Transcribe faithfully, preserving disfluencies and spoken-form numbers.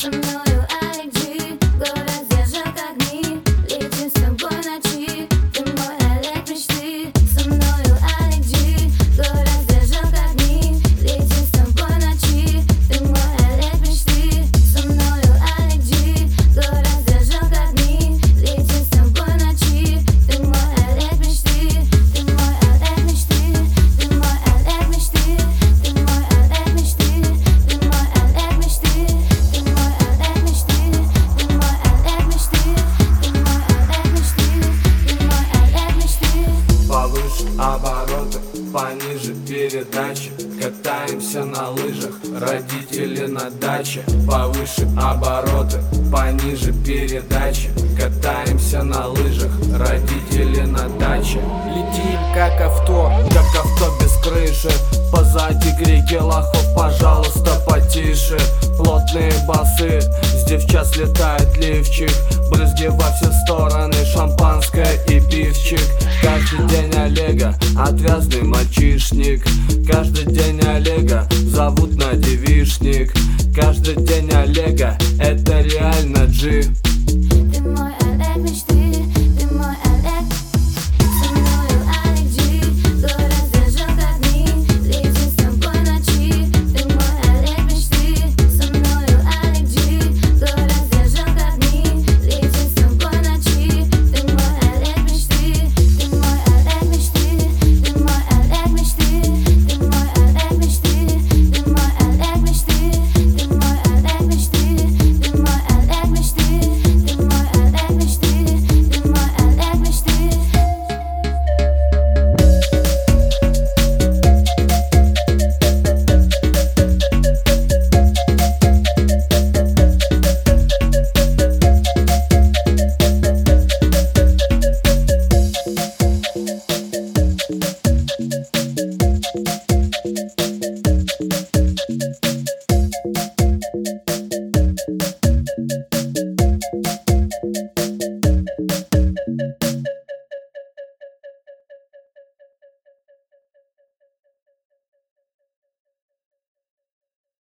Со мною Алек Джи, город зажег огни, летим с тобой в ночи, ты мой Алек мечты. Со мною Алек Джи, город зажег огни, летим с тобой в ночи, ты мой Алек мечты. Со мною Алек Джи, город зажег огни, летим с тобой в ночи, ты мой Алек мечты. Ты мой Алек мечты, ты мой Алек мечты, ты мой Алек мечты, ты мой Алек мечты, ты мой Алек мечты, ты мой Алек мечты, ты мой Алек мечты, ты мой Алек мечты. Повыше обороты, пониже передачи, катаемся на лыжах, родители на даче. Повыше обороты, пониже передачи, катаемся на лыжах, родители на даче. Летим как авто, как авто без крыши, позади к реке лохов, пожалуйста, потише. Плотные басы, здесь в час летает лифчик, брызги во все стороны, шампанское и пивчик. Каждый день Олега, отвязный мальчишник, каждый день Олега зовут на девишник. Каждый день Олега